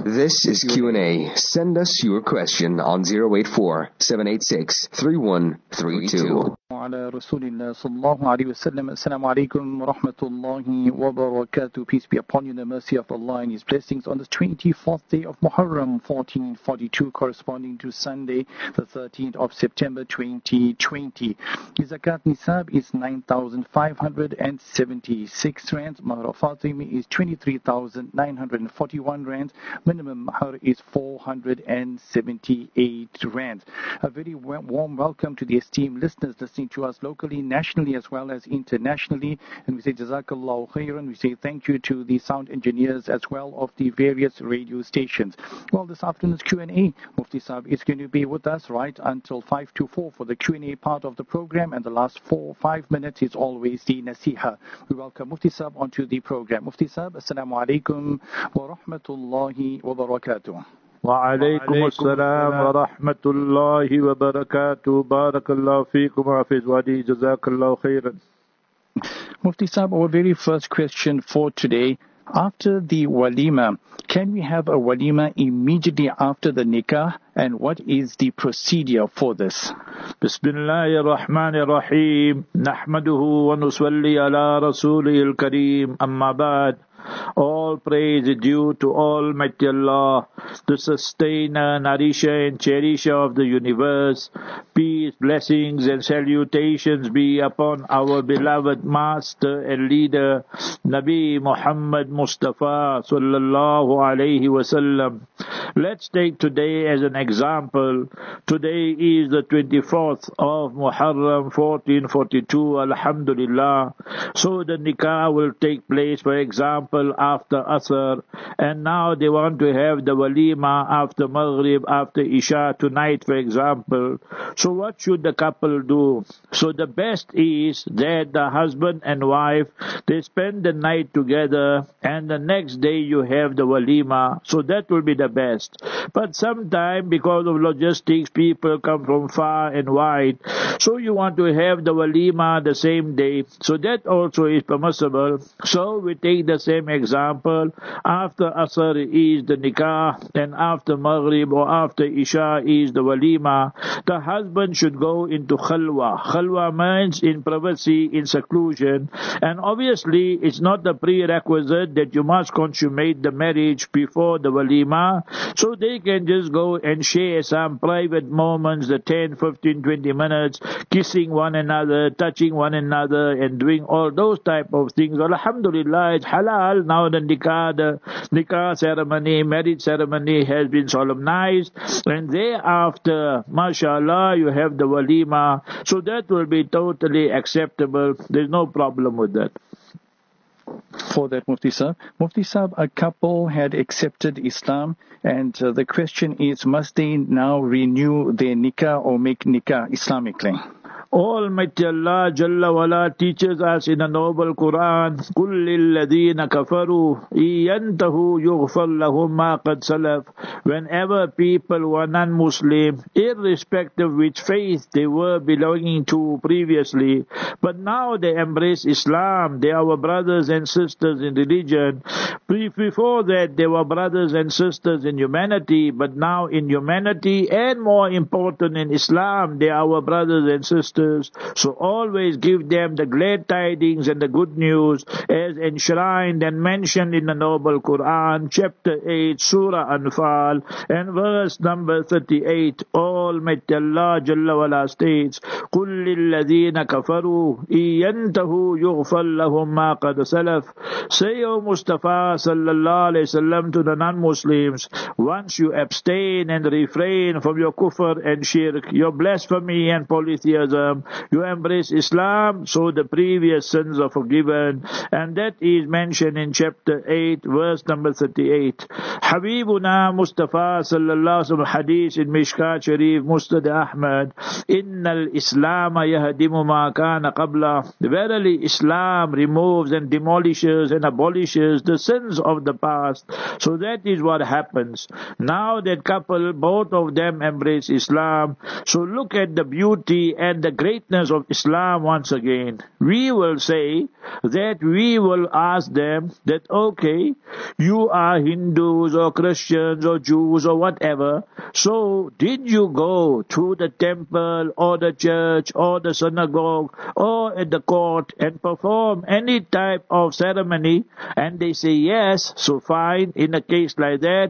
This is Q&A. Send us your question on 084-786-3132. على رسول الله صلى الله عليه وسلم. Assalamu alaikum wa rahmatullahi wa barakatuh. Peace be upon you, the mercy of Allah and His blessings on the 24th day of Muharram 1442, corresponding to Sunday the 13th of September 2020. The Zakat Nisab is 9,576 rands. Mahr Fatimi is 23,941 rands. Minimum Mahr is 478 rands. A very warm welcome to the esteemed listeners listening to us locally, nationally, as well as internationally. And we say Jazakallahu khairan. We say thank you to the sound engineers as well of the various radio stations. Well, this afternoon's Q&A, Mufti Saab is going to be with us right until 5 to 4 for the Q&A part of the program, and the last 4-5 minutes is always the Nasiha. We welcome Mufti Saab onto the program. Mufti Saab, Assalamu alaikum wa rahmatullahi wa barakatuh. وعليكم السلام ورحمة الله وبركاته. بارك الله فيكم وحفظ ودي جزاك الله خيرا. Mufti Saab, our very first question for today. After the walima, can we have a walima immediately after the nikah, and what is the procedure for this? Bismillahir Rahmanir Rahim. Nahmaduhu wa nusalli ala rasulil kareem. Amma ba'd. All praise is due to Almighty Allah, the sustainer, nourisher and cherisher of the universe. Peace, blessings and salutations be upon our beloved master and leader, Nabi Muhammad Mustafa sallallahu alayhi wasallam. Let's take today as an example. Today is the 24th of Muharram 1442, Alhamdulillah. So the nikah will take place, for example, after Asr, and now they want to have the walima after Maghrib, after Isha tonight, for example. So what should the couple do? So the best is that the husband and wife, they spend the night together, and the next day you have the walima. So that will be the best. But sometimes, because of logistics, people come from far and wide, so you want to have the walima the same day. So that also is permissible. So we take the same example. After Asr is the nikah, and after Maghrib or after Isha is the walima. The husband should go into khalwa. Khalwa means in privacy, in seclusion, and obviously it's not a prerequisite that you must consummate the marriage before the walima. So they can just go and share some private moments, the 10, 15, 20 minutes, kissing one another, touching one another, and doing all those type of things. Alhamdulillah, it's halal. Now the nikah ceremony, marriage ceremony has been solemnized, and thereafter, mashallah, you have the walima. So that will be totally acceptable. There's no problem with that. For that, Mufti Saab. Mufti Saab, a couple had accepted Islam, and the question is, must they now renew their nikah or make nikah Islamically? Almighty Allah Jalla wala teaches us in the noble Quran, قُلْ لِلَّذِينَ كَفَرُوا إِيَنْتَهُ يُغْفَرْ لَهُمْ مَا قَدْ سَلَفْ. Whenever people were non-Muslim, irrespective which faith they were belonging to previously, but now they embrace Islam, they are our brothers and sisters in religion. Before that, they were brothers and sisters in humanity, but now in humanity, and more important in Islam, they are our brothers and sisters. So always give them the glad tidings and the good news as enshrined and mentioned in the noble Quran, chapter 8, Surah Anfal, and verse number 38. Almighty Allah Jalla wala states, قُلْ لِلَّذِينَ كَفَرُوا إِيَنْتَهُ يُغْفَرْ لَهُمْ مَا قَدْ سَلَفْ. Say, O Mustafa sallallahu alayhi wasallam, to the non-Muslims, once you abstain and refrain from your kufr and shirk, your blasphemy and polytheism, you embrace Islam, so the previous sins are forgiven. And that is mentioned in chapter 8, verse number 38. Habibuna Mustafa sallallahu alaihi wasallam, hadith in Mishkat Sharif, Musnad Ahmad, Innal Islam yahdimu ma kana qabla. Verily Islam removes and demolishes and abolishes the sins of the past. So that is what happens. Now that couple, both of them embrace Islam. So look at the beauty and the greatness of Islam once again. We will say that we will ask them that, okay, you are Hindus or Christians or Jews or whatever, so did you go to the temple or the church or the synagogue or at the court and perform any type of ceremony? And they say yes, so fine. In a case like that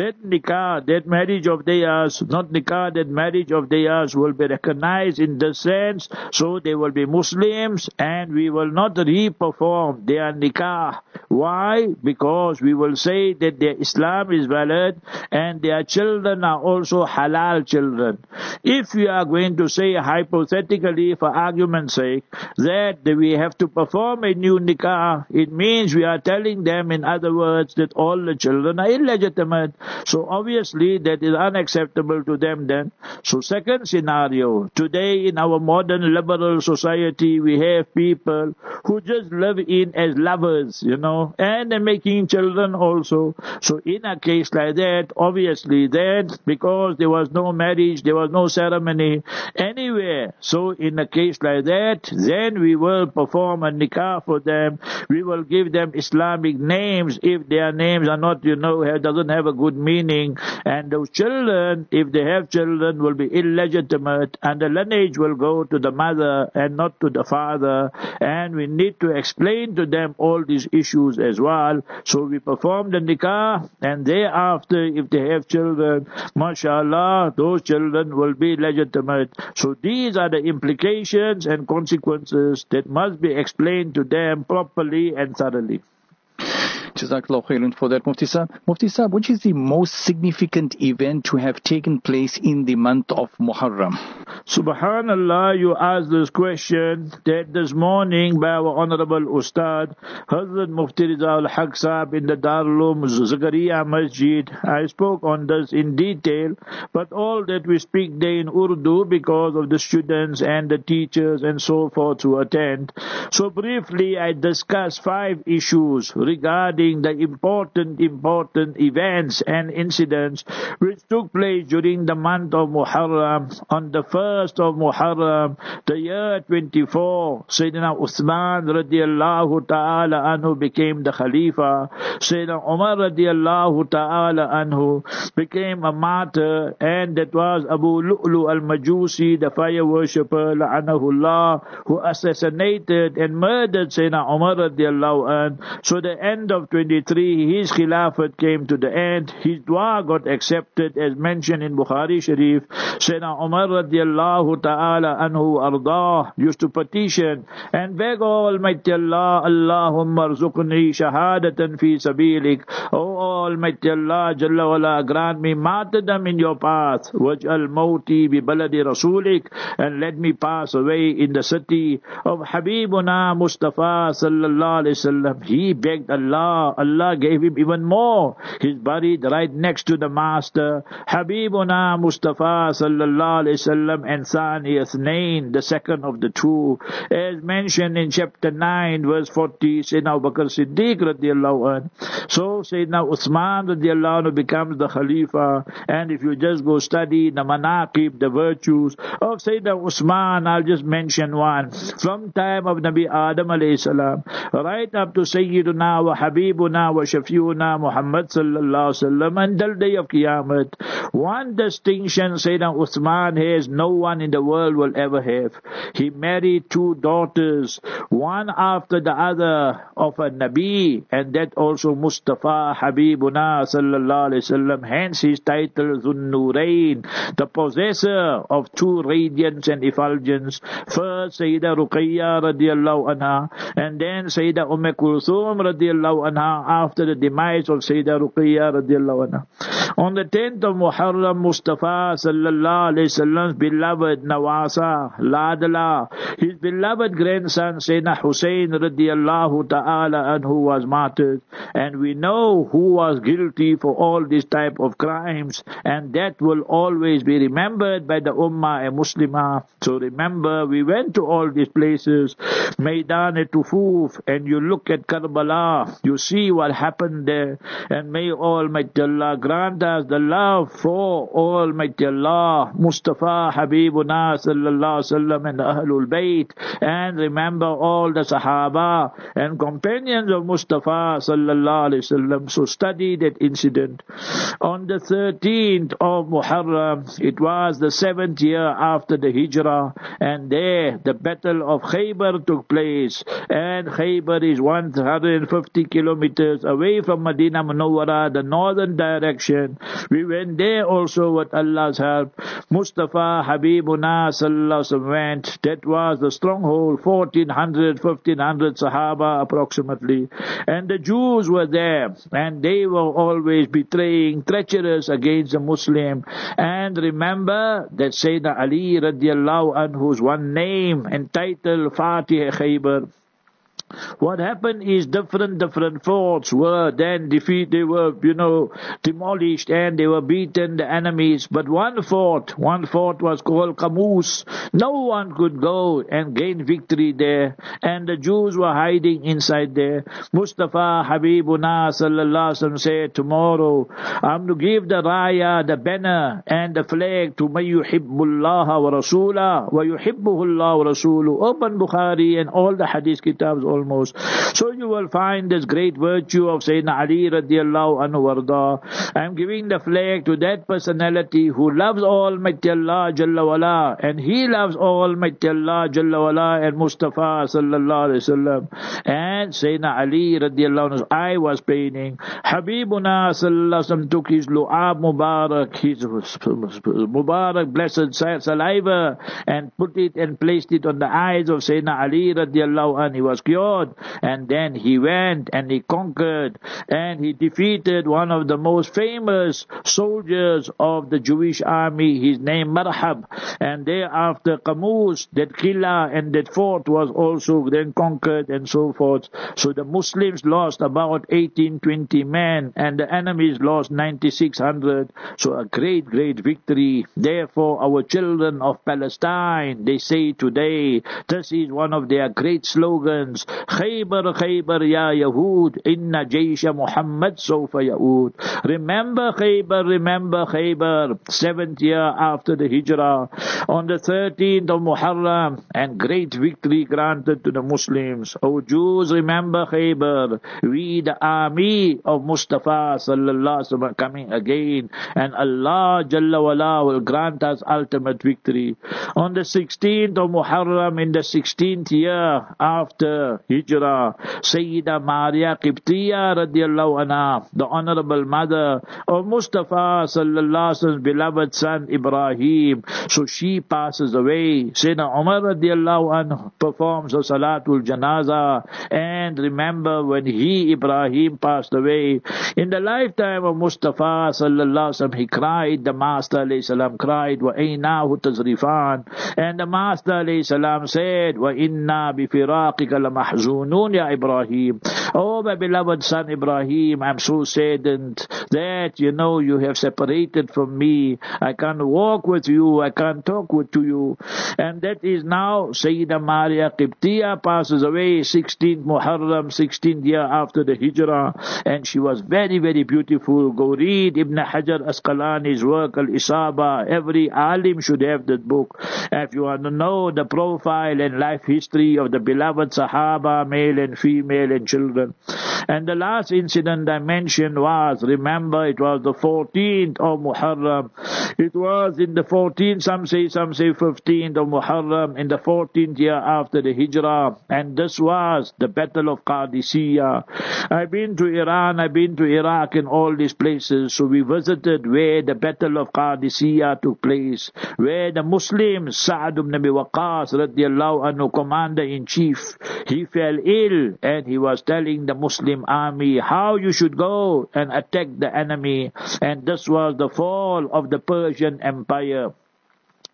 nikah, that marriage of theirs, not nikah, that marriage of theirs will be recognized in the sense, so they will be Muslims and we will not re-perform their nikah. Why? Because we will say that their Islam is valid and their children are also halal children. If we are going to say hypothetically, for argument's sake, that we have to perform a new nikah, it means we are telling them, in other words, that all the children are illegitimate. So obviously that is unacceptable to them then. So second scenario, today in our modern liberal society we have people who just live in as lovers, and they're making children also. So in a case like that, obviously then, because there was no marriage, there was no ceremony anywhere, so in a case like that, then we will perform a nikah for them. We will give them Islamic names if their names are not, doesn't have a good meaning. And those children, if they have children, will be illegitimate, and the lineage will go to the mother and not to the father. And we need to explain to them all these issues as well. So we perform the nikah, and thereafter, if they have children, mashallah, those children will be legitimate. So these are the implications and consequences that must be explained to them properly and thoroughly. Jazakallah khairan for that, Mufti Sahib. Mufti Sahib, which is the most significant event to have taken place in the month of Muharram? Subhanallah, you asked this question that this morning by our Honorable Ustad, Hazrat Mufti Riza al-Haq Sahib in the Darul Uloom Zakaria Masjid. I spoke on this in detail, but all that we speak there in Urdu because of the students and the teachers and so forth who attend. So briefly, I discussed 5 issues regarding the important events and incidents which took place during the month of Muharram. On the 1st of Muharram, the year 24, Sayyidina Uthman radiallahu ta'ala anhu became the Khalifa. Sayyidina Umar radiallahu ta'ala anhu became a martyr, and that was Abu Lu'lu al-Majusi, the fire worshipper, la'anahullah, who assassinated and murdered Sayyidina Umar radiallahu anhu. So the end of 23, his Khilafat came to the end. His dua got accepted as mentioned in Bukhari Sharif. Sayyidina Umar radiallahu ta'ala anhu ardah used to petition and beg Almighty Allah, Allahumma arzuqni shahadatan fi sabilik. Oh Almighty Allah, Jalla wala, grant me martyrdom in your path. Waj'al mawti bi baladi rasulik, and let me pass away in the city of Habibuna Mustafa sallallahu alaihi wasallam. He begged Allah. Allah gave him even more. He's buried right next to the Master, Habibuna Mustafa sallallahu alaihi wasallam, and Thani Ithnain, the second of the two, as mentioned in chapter 9, verse 40. Sayyidina Abu Bakr Siddiq radiallahu anhu. So Sayyidina Uthman radiallahu anhu becomes the Khalifa, and if you just go study the manaqib, the virtues of Sayyidina Uthman, I'll just mention one. From time of Nabi Adam alayhi salam, right up to Sayyiduna wa Habibuna wa Shafiuna Muhammad sallallahu alaihi wasallam, until day of Qiyamah, one distinction Sayyidina Uthman has no one in the world will ever have. He married 2 daughters, one after the other of a Nabi, and that also Mustafa Habibuna sallallahu alaihi wasallam. Hence his title Zunnurain, the possessor of 2 radiance and effulgence. First Sayyidah Ruqayya radiallahu anha, and then Sayyidah Kulthum radiallahu anha after the demise of Sayyidah Ruqayya radiallahu anha. On the 10th of Muharram, Mustafa sallallahu alayhi wasallam's beloved Nawasa, Ladala, his beloved grandson Sayyidina Hussein radiallahu ta'ala anhu was martyred. And we know who was guilty for all these type of crimes, and that will always be remembered by the Ummah and Muslimah. So remember, we went to all these places, Maidan-e-Tufuf, and you look at Karbala, you see what happened there, and may Almighty Allah grant us the love for Almighty Allah, Mustafa Habibuna sallallahu alaihi wasallam and Ahlul Bayt, and remember all the Sahaba and companions of Mustafa sallallahu alaihi wasallam. So study that incident. On the 13th of Muharram, it was the 7th year after the Hijrah, and there the battle of Khaybar took place, and Khaybar is 150 kilometers away from Medina Munawwara, the northern direction. We went there also with Allah's help. Mustafa Habibuna sallallahu alaihi wasallam went. That was the stronghold, 1500 Sahaba approximately, and the Jews were there, and they were always betraying, treacherous against the Muslim. And remember that Sayyidina Ali radiallahu anhu's one name and title, Fatih Khaybar. What happened is different forts were then defeated, they were, demolished, and they were beaten, the enemies. But one fort was called Qamus. No one could go and gain victory there, and the Jews were hiding inside there. Mustafa Habibuna sallallahu alaihi wasallam said, tomorrow I'm to give the raya, the banner, and the flag to man yuhibbullaha wa rasulah wa yuhibbuhullah wa rasuluh. Open Bukhari and all the hadith kitabs almost. So you will find this great virtue of Sayyidina Ali radiallahu anhu warda. I am giving the flag to that personality who loves Almighty Allah Jalla wala, and he loves Almighty Allah Jalla wala and Mustafa sallallahu alaihi wasallam. And Sayyidina Ali radiallahu anhu, I was paining. Habibuna sallallahu alaihi wasallam took his lu'ab Mubarak, his Mubarak blessed saliva, and put it and placed it on the eyes of Sayyidina Ali radiallahu anhu. He was cured. And then he went and he conquered and he defeated one of the most famous soldiers of the Jewish army, his name Marhab. And thereafter Qamus, that Qilla and that fort was also then conquered and so forth. So the Muslims lost about 18-20 men and the enemies lost 9,600. So a great victory. Therefore our children of Palestine, they say today, this is one of their great slogans, Khaybar, Khaybar, ya Yahud, inna Jaysha Muhammad sawfa yaud. Remember Khaybar, 7th year after the Hijrah, on the 13th of Muharram, and great victory granted to the Muslims. O Jews, remember Khaybar, we the army of Mustafa sallallahu alaihi wasallam coming again, and Allah Jalla wala will grant us ultimate victory. On the 16th of Muharram, in the 16th year after Hijrah, Sayyida Maria Qibtiyya radiallahu anha, the honorable mother of Mustafa sallallahu alaihi wasallam's beloved son Ibrahim, so she passes away. Sayyidina Umar radiallahu anhu performs a Salatul Janaza, and remember when Ibrahim passed away, in the lifetime of Mustafa sallallahu alaihi wasallam, he cried, the Master alayhi salam cried, wa aynahu tazrifan, and the Master alayhi salam said, wa inna bi firaqika la mahzunun ya Ibrahim. Oh my beloved son Ibrahim, I'm so saddened that you have separated from me. I can't walk with you, I can't talk to you. And that is now Sayyida Maria Qibtiyya passes away 16th Muharram, 16th year after the Hijrah, and she was very beautiful. Go read Ibn Hajar Asqalani's work Al-Isaba. Every alim should have that book if you want to know the profile and life history of the beloved Sahaba, male and female and children. And the last incident I mentioned was, remember, it was the 14th of Muharram. It was in the 14th, some say 15th of Muharram, in the 14th year after the Hijrah. And this was the Battle of Qadisiyah. I've been to Iran, I've been to Iraq and all these places. So we visited where the Battle of Qadisiyah took place, where the Muslims, Sa'ad ibn Abi Waqqas radiallahu anhu, commander-in-chief, he fell ill and he was telling the Muslim army how you should go and attack the enemy. And this was the fall of the Persian Empire.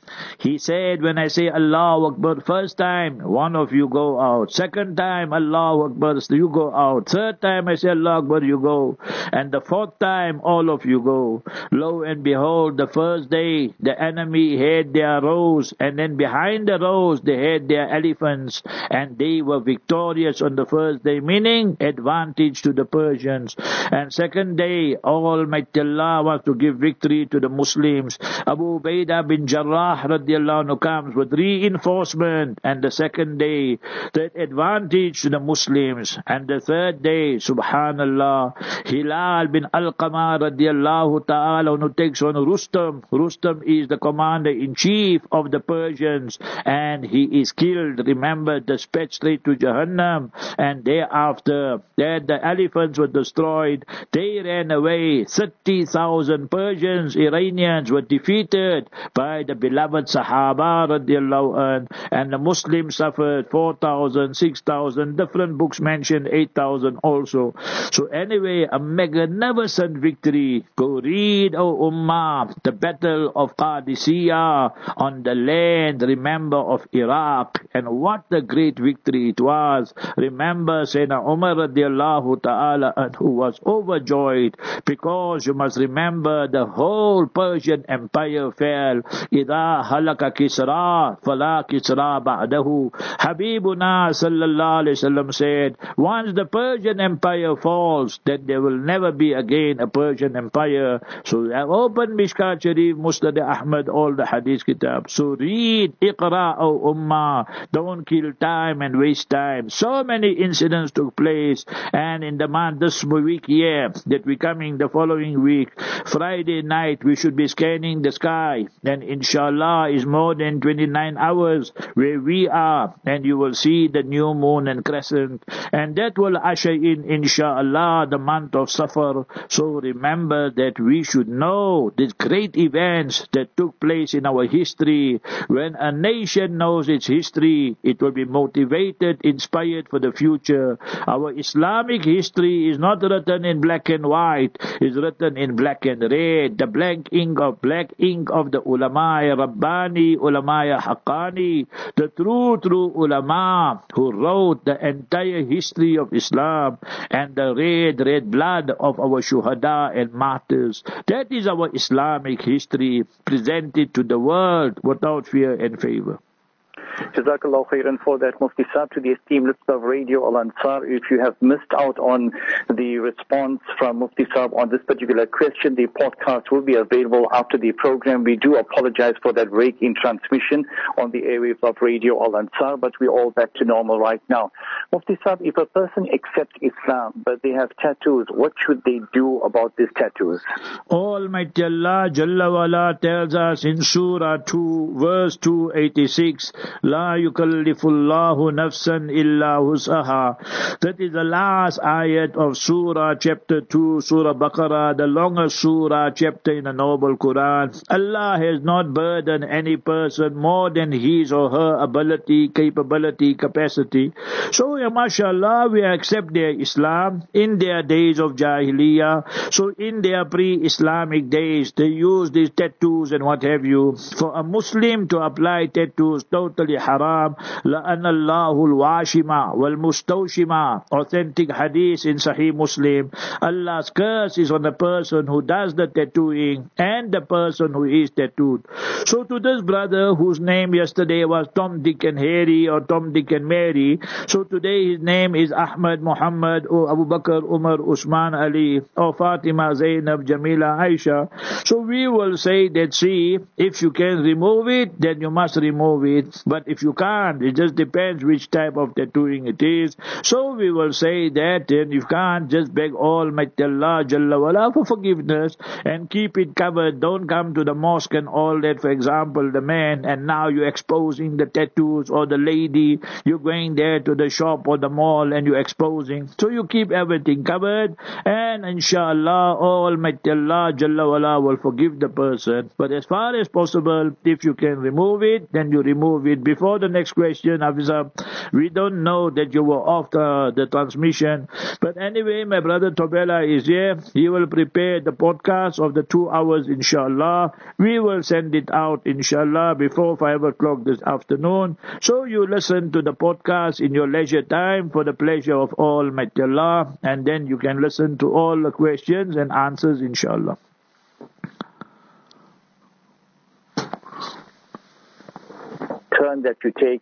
He said, when I say Allahu Akbar, first time, one of you go out. Second time, Allahu Akbar, you go out. Third time, I say Allahu Akbar, you go. And the fourth time, all of you go. Lo and behold, the first day, the enemy had their rows, and then behind the rows, they had their elephants, and they were victorious on the first day, meaning advantage to the Persians. And second day, Almighty Allah wants to give victory to the Muslims. Abu Ubaidah bin Jarrah radiallahu anhu comes with reinforcement, and the second day, that advantage to the Muslims. And the third day, subhanallah, Hilal bin Alqamah radiallahu ta'ala who takes on Rustam. Rustam is the commander-in-chief of the Persians, and he is killed, remember, dispatched straight to Jahannam. And thereafter, that the elephants were destroyed, they ran away. 30,000 Persians, Iranians were defeated by the beloved Sahaba radiallahu anh, and the Muslims suffered 4,000, 6,000, different books mention 8,000 also. So anyway, a magnificent victory. Go read, O Ummah, the battle of Qadisiyah on the land, remember, of Iraq, and what a great victory it was. Remember, Sayyidina Umar radiallahu ta'ala who was overjoyed, because you must remember the whole Persian Empire fell. إِذَا هَلَكَ كِسْرَى فَلَا كِسْرَى بَعْدَهُ. Habibuna sallallahu alayhi wasallam said, once the Persian Empire falls, then there will never be again a Persian Empire. So open Mishkat Sharif, Musnad Ahmad, all the hadith kitab. So read, Iqra, O Ummah. Don't kill time and waste time. So many incidents took place, and in the month this week here, that we coming the following week, Friday night, we should be scanning the sky, and inshallah is more than 29 hours where we are, and you will see the new moon and crescent, and that will usher in, inshallah, the month of Safar. So remember that we should know these great events that took place in our history. When a nation knows its history, it will be motivated, inspired for the future. Our Islamic history is not written in black and white, it's written in black and red. The black ink of the ulama Rabbani, ulama Haqqani, the true ulama who wrote the entire history of Islam, and the red blood of our shuhada and martyrs. That is our Islamic history presented to the world without fear and favor. Jazakallah khairan for that, Mufti Saab. To the esteemed listeners of Radio Al Ansar, if you have missed out on the response from Mufti Saab on this particular question, the podcast will be available after the program. We do apologize for that break in transmission on the airwaves of Radio Al Ansar, but we're all back to normal right now. Mufti Saab, if a person accepts Islam but they have tattoos, what should they do about these tattoos? Almighty Allah Jalla wala tells us in Surah 2 verse 286, La yukallifullahu nafsan illa wus'aha. That is the last ayat of Surah chapter 2, Surah Baqarah, the longest Surah chapter in the Noble Quran. Allah has not burdened any person more than his or her ability, capability, capacity. So, mashallah, we accept their Islam in their days of Jahiliyyah. So, in their pre-Islamic days, they use these tattoos and what have you. For a Muslim to apply tattoos, totally haram. La'ana Allahu al-washima wal-mustawshima. Authentic hadith in Sahih Muslim. Allah's curse is on the person who does the tattooing and the person who is tattooed. So to this brother whose name yesterday was Tom, Dick and Harry or Tom, Dick and Mary, so today his name is Ahmad, Muhammad or Abu Bakr, Umar, Usman, Ali or Fatima, Zainab, Jamila, Aisha. So we will say that, see, if you can remove it, then you must remove it. But if you can't, it just depends which type of tattooing it is. So we will say that, and if you can't, just beg Almighty Allah Jalla wala for forgiveness and keep it covered. Don't come to the mosque and all that, for example, the man, and now you're exposing the tattoos, or the lady, you're going there to the shop or the mall and you're exposing. So you keep everything covered, and inshallah Almighty Allah Jalla wala will forgive the person. But as far as possible, if you can remove it, then you remove it before the next question, Hafizah, we don't know that you were off the transmission. But anyway, my brother Tobela is here. He will prepare the podcast of the 2 hours, inshallah. We will send it out, inshallah, before 5 o'clock this afternoon. So you listen to the podcast in your leisure time for the pleasure of Almighty Allah. And then you can listen to all the questions and answers, inshallah. Turn that you take,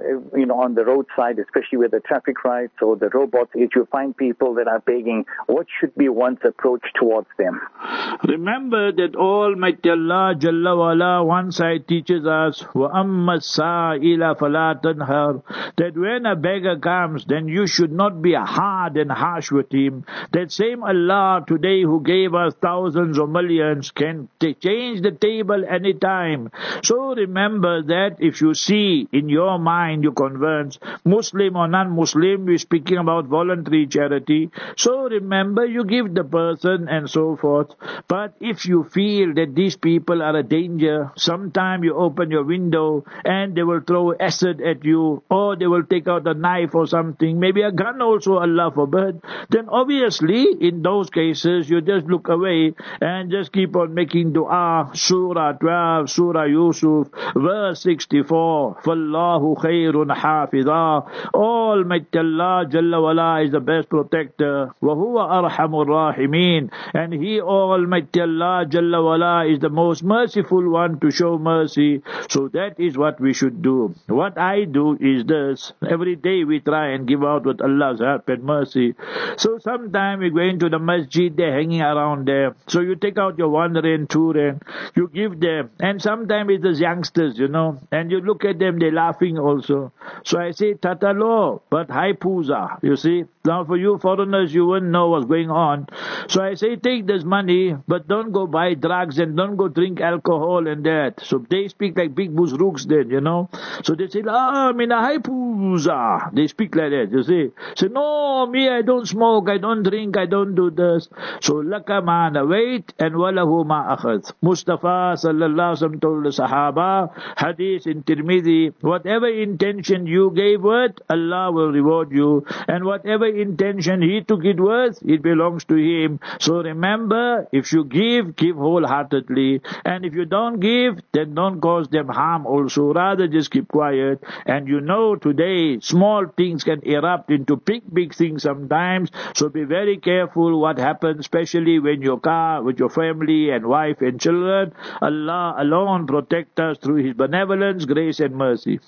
on the roadside, especially with the traffic lights or the robots, if you find people that are begging, what should be one's approach towards them? Remember that Almighty Allah Jalla wa'ala one side teaches us, وَأَمَّا السَّائِلَ فَلَا تَنْهَرْ, that when a beggar comes, then you should not be hard and harsh with him. That same Allah today who gave us thousands or millions can change the table anytime. So remember that if you see in your mind, you're convinced, Muslim or non-Muslim, we're speaking about voluntary charity. So remember, you give the person and so forth. But if you feel that these people are a danger, sometime you open your window and they will throw acid at you, or they will take out a knife or something, maybe a gun also, Allah forbid, then obviously in those cases you just look away and just keep on making dua. Surah 12, Surah Yusuf, verse 64, فَاللَّهُ خَيْرٌ حَافِظًا. Almighty Allah Jalla wa'ala is the best protector. وَهُوَ أَرْحَمُ الرَّاحِمِينَ. And He, Almighty Allah Jalla wa'ala, is the most merciful one to show mercy. So that is what we should do. What I do is this. Every day we try and give out with Allah's help and mercy. So sometime we go into the masjid, they're hanging around there. So you take out your 1 rand, 2 rand, you give them. And sometimes it's the youngsters, and you look at them, they're laughing also. So I say, Tatalo, but hai puza. You see, now for you foreigners, you wouldn't know what's going on. So I say, take this money, but don't go buy drugs and don't go drink alcohol and that. So they speak like big buzruks then, So they say, mina hai puza. They speak like that, you see. Say, no, me, I don't smoke, I don't drink, I don't do this. So laka ma nawait and walahu ma akhad. Mustafa sallallahu alaihi wasallam told the Sahaba, hadith in Tirmidhi, whatever intention you gave with, Allah will reward you. And whatever intention He took it with, it belongs to Him. So remember, if you give wholeheartedly. And if you don't give, then don't cause them harm also. Rather just keep quiet. And today, small things can erupt into big things sometimes. So be very careful what happens, especially when you're with your family and wife and children. Allah alone protect us through His benevolence, grace and mercy.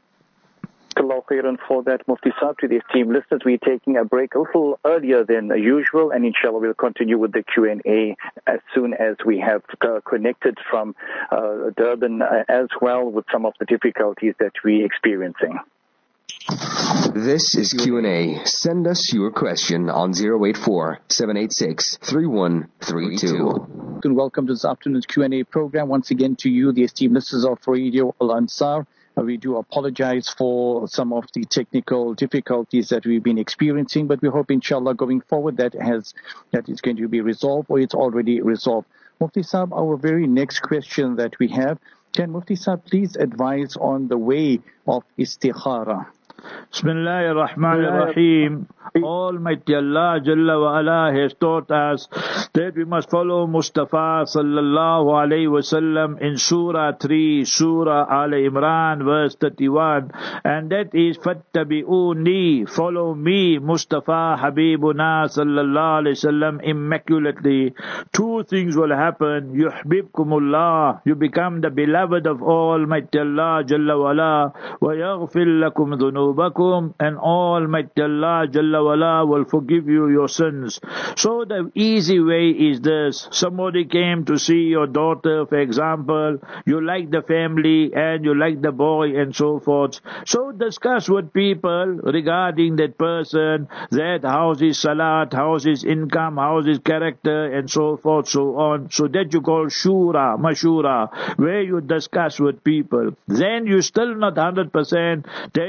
Allah khairan for that, Mufti Saab. To the esteemed listeners, we're taking a break a little earlier than usual, and inshallah we'll continue with the Q&A as soon as we have connected from Durban as well with some of the difficulties that we're experiencing. This is Q&A. Send us your question on 084-786-3132. And welcome to this afternoon's Q&A program. Once again to you, the esteemed listeners of Radio Al-Ansar. We do apologize for some of the technical difficulties that we've been experiencing, but we hope, inshallah, going forward that is going to be resolved, or it's already resolved. Mufti Saab, our very next question that we have, can Mufti Saab please advise on the way of istikhara? Bismillahir Rahmanir Rahim. Almighty Allah Jalla wa Ala has taught us that we must follow Mustafa sallallahu alayhi wasallam in Surah 3, Surah Al Imran, verse 31, and that is Fattabi'uni, follow me, Mustafa Habibuna sallallahu alayhi wasallam, immaculately. 2 things will happen. Yuhbibkumullah, you become the beloved of Almighty Allah Jalla wa Ala, wa yaghfir lakum dhunubakum, and Almighty Allah Jalla wa Ala will forgive you your sins. So the easy way is this. Somebody came to see your daughter, for example. You like the family and you like the boy and so forth. So discuss with people regarding that person, that how's his salat, how's his income, how's his character and so forth, so on. So that you call shura, mashura, where you discuss with people. Then you still not 100%, then you make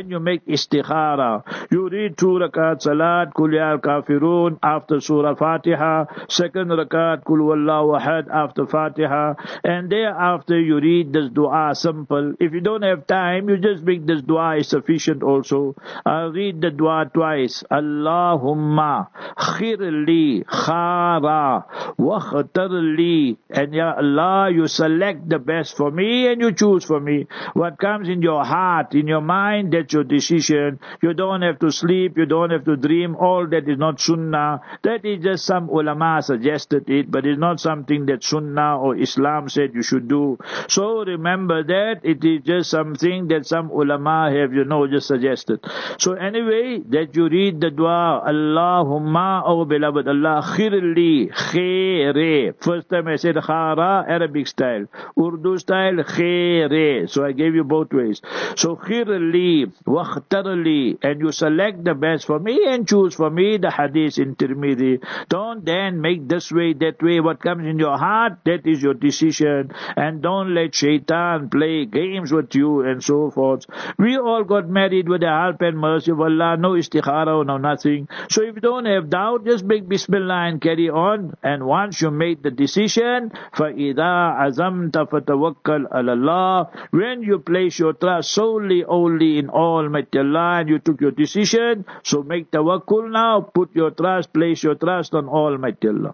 istikhara. You read 2 rakat salat, Qul ya al-kafirun after Surah Fatiha, second rakat Qul huwallahu ahad after Fatiha, and thereafter you read this dua simple. If you don't have time, you just make this dua is sufficient also. I'll read the dua twice. Allahumma khirli khara wa khatarli, and ya Allah, you select the best for me and you choose for me. What comes in your heart, in your mind, that's your decision. You don't have to sleep, you don't have to dream. All that is not sunnah. That is just some ulama suggested it, but it's not something that sunnah or Islam said you should do. So remember that it is just something that some ulama have, just suggested. So anyway, that you read the dua, Allahumma, oh beloved Allah, khirli, khaire. First time I said khara, Arabic style. Urdu style, khaire. So I gave you both ways. So khirli, wakhtarli, and you select the best for me and choose for me, the hadith in Tirmidhi. Don't then make this way, that way. What comes in your heart, that is your decision. And don't let shaitan play games with you and so forth. We all got married with the help and mercy of Allah. No istikhara, no nothing. So if you don't have doubt, just make bismillah and carry on. And once you made the decision, فَإِذَا عَزَمْتَ فَتَوَكَّلْ عَلَى اللَّهِ, when you place your trust solely only in Almighty Allah and you took your decision, so make tawakkul now, put your trust, place your trust on Almighty Allah.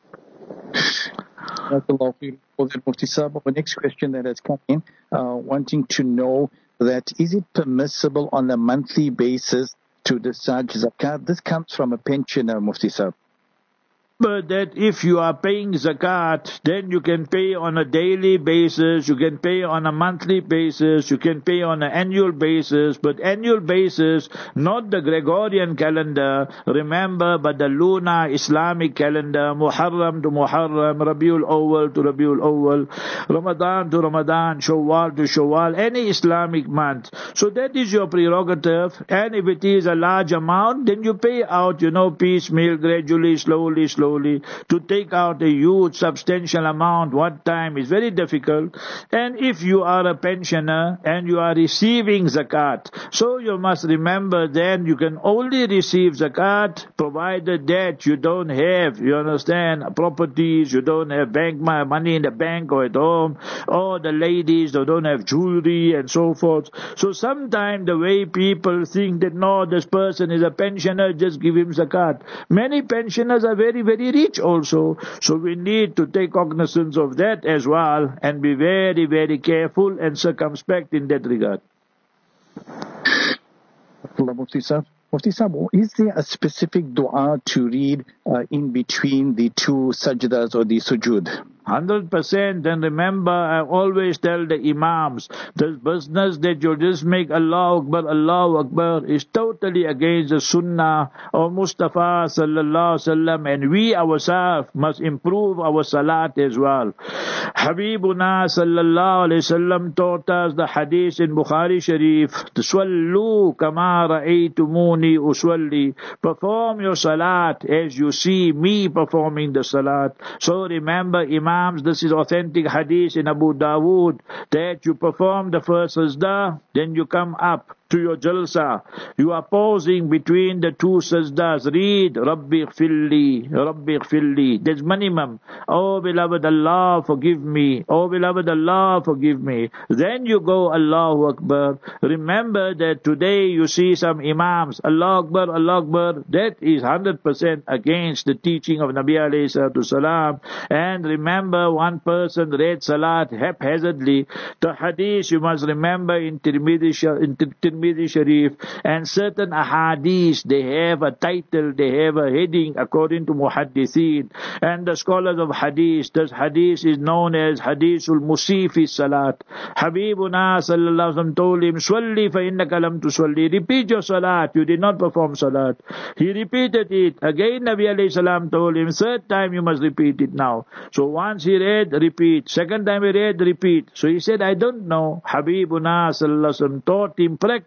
Mufti Sahib, the next question that has come in, wanting to know that is it permissible on a monthly basis to discharge zakat? This comes from a pensioner, Mufti Sahib. But that if you are paying zakat, then you can pay on a daily basis, you can pay on a monthly basis, you can pay on an annual basis, but annual basis, not the Gregorian calendar, remember, but the lunar Islamic calendar, Muharram to Muharram, Rabiul Awwal to Rabiul Awwal, Ramadan to Ramadan, Shawwal to Shawwal, any Islamic month. So that is your prerogative, and if it is a large amount, then you pay out, piecemeal, gradually, slowly. To take out a huge, substantial amount one time is very difficult. And if you are a pensioner and you are receiving zakat, so you must remember then you can only receive zakat provided that you don't have, properties, you don't have bank money in the bank or at home, or the ladies, they don't have jewelry and so forth. So sometimes the way people think that no, this person is a pensioner, just give him zakat. Many pensioners are very, very rich also. So we need to take cognizance of that as well and be very, very careful and circumspect in that regard. Mufti Sahib, is there a specific dua to read in between the two sajdas or the sujood? 100%. And remember, I always tell the imams, this business that you just make Allahu Akbar is totally against the sunnah of Mustafa sallallahu alaihi wasallam, and we ourselves must improve our salat as well. Habibuna sallallahu alaihi wasallam taught us the hadith in Bukhari Sharif, Sallu kama ra'aytumuni usalli, perform your salat as you see me performing the salat. So remember, imams, this is authentic hadith in Abu Dawood, that you perform the first sajda, then you come up to your jalsa. You are pausing between the two sajdas. Read, Rabbi Ighfirli. That's minimum. Oh beloved Allah, forgive me. Oh beloved Allah, forgive me. Then you go Allahu Akbar. Remember that today you see some imams, Allah Akbar. That is 100% against the teaching of Nabi alayhi salatu salam. And remember, one person read salat haphazardly. The hadith you must remember in Tirmidhi Sharif, and certain ahadith, they have a title, they have a heading according to muhaddithin and the scholars of hadith. This hadith is known as Hadithul Musifi Salat. Habibuna sallallahu alaihi wasallam told him, Swalli fa innaka lam tusalli. Repeat your salat, you did not perform salat. He repeated it. Again Nabi alayhi salam told him, third time you must repeat it now. So once he read, repeat. Second time he read, repeat. So he said, I don't know. Habibuna sallallahu alaihi wasallam taught him practically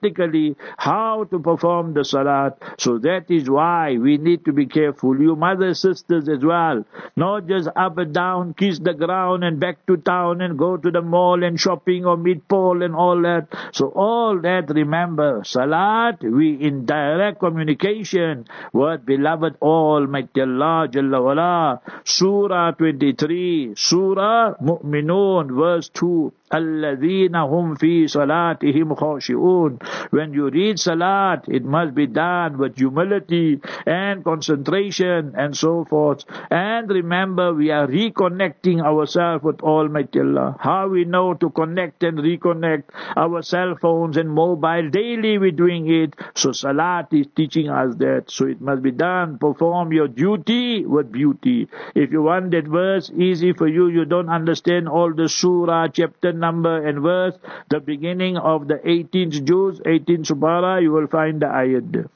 practically how to perform the salat. So that is why we need to be careful. You mothers, sisters as well. Not just up and down, kiss the ground and back to town and go to the mall and shopping or meet Paul and all that. So all that, remember, salat, we in direct communication with beloved Almighty Allah Jalla wala. Surah 23, Surah Mu'minun, verse 2. الَّذِينَ هُمْ فِي صَلَاتِهِمْ خَاشِعُونَ. When you read salat, it must be done with humility and concentration and so forth. And remember, we are reconnecting ourselves with Almighty Allah. How we know to connect and reconnect our cell phones and mobile, daily we're doing it. So salat is teaching us that. So it must be done. Perform your duty with beauty. If you want that verse easy for you, you don't understand all the surah, chapter, number and verse, the beginning of the 18th juz, 18th subara, you will find the ayat there.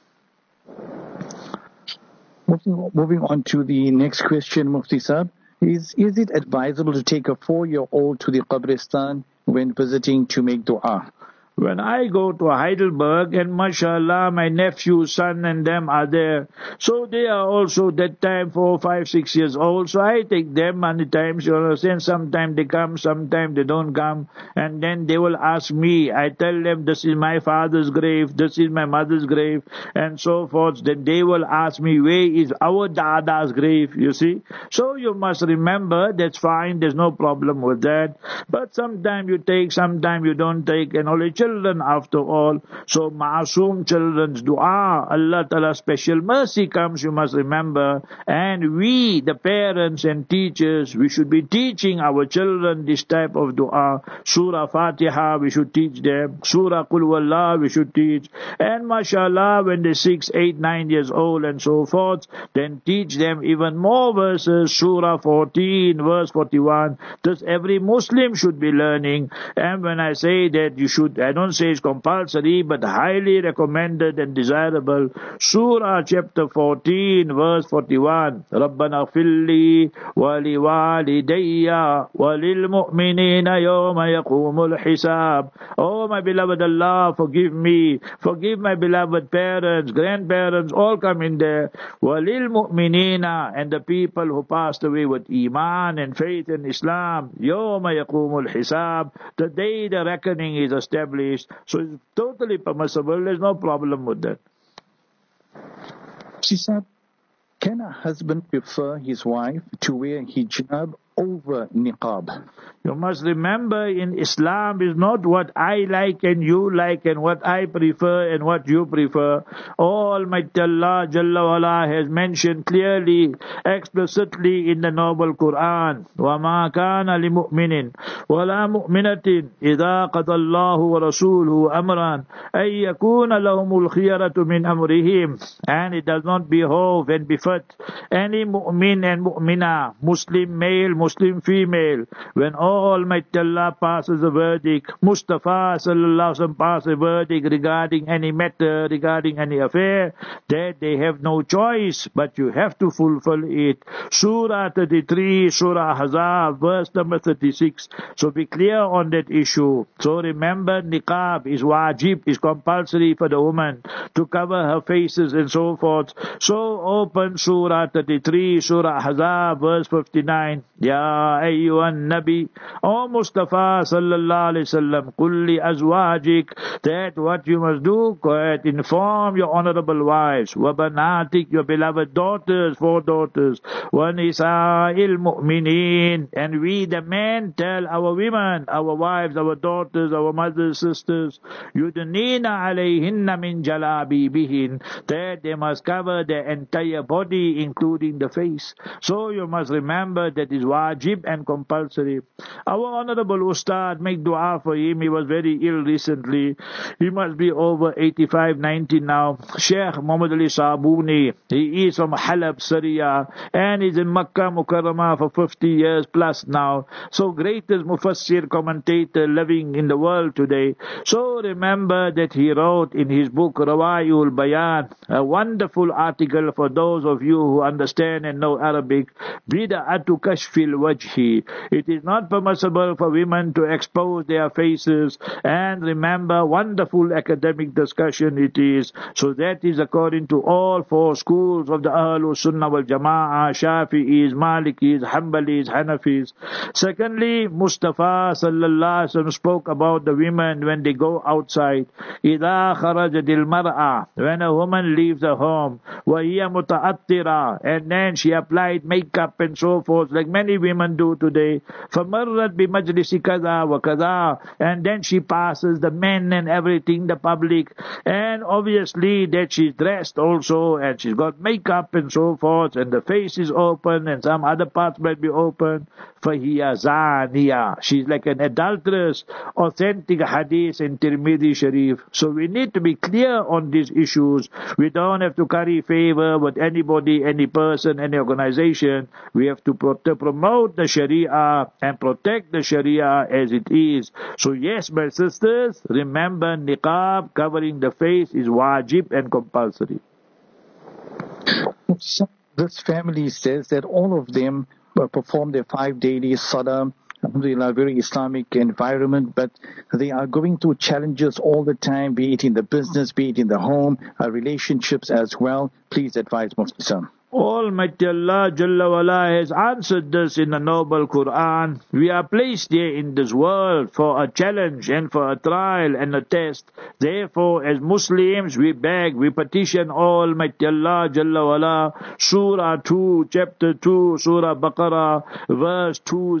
Moving on to the next question, Mufti Sahib. Is it advisable to take a 4-year-old to the Qabristan when visiting to make dua? When I go to Heidelberg, and mashallah, my nephew, son and them are there. So they are also that time 4, 5, 6 years old. So I take them many times, you understand. Sometimes they come, sometimes they don't come. And then they will ask me. I tell them, this is my father's grave, this is my mother's grave, and so forth. Then they will ask me, where is our dada's grave, you see. So you must remember, that's fine, there's no problem with that. But sometimes you take, sometimes you don't take, and all the children after all. So Ma'asum children's dua, Allah Ta'ala special mercy comes, you must remember. And we, the parents and teachers, we should be teaching our children this type of dua. Surah Fatiha, we should teach them. Surah Qul Wallah, we should teach. And mashallah, when they're 6, 8, 9 years old and so forth, then teach them even more verses. Surah 14, verse 41. This every Muslim should be learning. And when I say that you should, I don't say it's compulsory, but highly recommended and desirable. Surah chapter 14, verse 41. Rabbana ghfirli wa liwalidayya wa lilmu'minina yawma yaqumul hisab. Oh my beloved Allah, forgive me, forgive my beloved parents, grandparents, all come in there. Wa lilmu'minina, and the people who passed away with iman and faith in Islam. Yawma yaqumul hisab, the day the reckoning is established. So it's totally permissible. There's no problem with that. She said, can a husband prefer his wife to wear hijab over niqab? You must remember, in Islam is not what I like and you like and what I prefer and what you prefer. Almighty Allah Jalla wala has mentioned clearly, explicitly in the noble Quran, وَمَا كَانَ لِمُؤْمِنٍ وَلَا مُؤْمِنَةٍ إِذَا قَضَى اللَّهُ وَرَسُولُهُ أَمْرًا أَن يَكُونَ لَهُمُ الْخِيَرَةُ مِنْ أَمْرِهِمْ. And it does not behove and befit any mu'min and mu'mina, Muslim male, Muslim female, when Almighty Allah passes a verdict, Mustafa sallallahu alaihi wasallam passes a verdict regarding any matter, regarding any affair, that they have no choice, but you have to fulfill it. Surah 33, Surah Ahzab, verse number 36. So be clear on that issue. So remember, niqab is wajib, is compulsory for the woman to cover her faces and so forth. So open Surah 33, Surah Ahzab, verse 59. Ya ayyuhan Nabi, O Mustafa sallallahu alayhi wasallam, kulli azwajik, that what you must do, inform your honorable wives, wa banatik, your beloved daughters, 4 daughters, wa nisa'il mu'minin, and we the men tell our women, our wives, our daughters, our mothers, sisters, yudnina alayhinna min jalabibihin, that they must cover their entire body, including the face. So you must remember that is wajib and compulsory. Our honorable Ustad, make dua for him. He was very ill recently. He must be over 85, 90 now. Sheikh Muhammad Ali Sabuni. He is from Halab, Syria, and he's in Makkah Mukarramah for 50 years plus now. So greatest Mufassir commentator living in the world today. So remember that he wrote in his book Rawaiul Bayan, a wonderful article for those of you who understand and know Arabic. Bid'atu kashfil الوجه. It is not permissible for women to expose their faces. And remember, wonderful academic discussion it is. So that is according to all four schools of the Ahlul Sunnah wal Jama'ah, Shafi'is, Malikis, Hanbalis, Hanafis. Secondly, Mustafa sallallahu alaihi wasallam spoke about the women when they go outside. إِذَا خَرَجَتِ الْمَرْأَةِ, when a woman leaves her home, وَهِيَ مُتَأَطِّرَةٌ, and then she applied makeup and so forth, like many women do today. فَمَرَّتْ بِمَجْلِسِ كَذَا وَكَذَا, and then she passes the men and everything, the public, and obviously that she's dressed also, and she's got makeup and so forth, and the face is open, and some other parts might be open. فَهِيَ زَانِيَةٌ, she's like an adulteress. Authentic hadith in Tirmidhi Sharif. So we need to be clear on these issues. We don't have to curry favor with anybody, any person, any organization. We have to promote the Sharia and protect the Sharia as it is. So yes, my sisters, remember niqab, covering the face, is wajib and compulsory. This family says that all of them perform their 5 daily salah, alhamdulillah, very Islamic environment, but they are going through challenges all the time, be it in the business, be it in the home, relationships as well. Please advise Mufti Sam. Almighty Allah Jalla wala has answered this in the noble Quran. We are placed here in this world for a challenge and for a trial and a test. Therefore, as Muslims, we beg, we petition Almighty Allah Jalla wala. Surah 2, chapter 2, Surah Baqarah, verse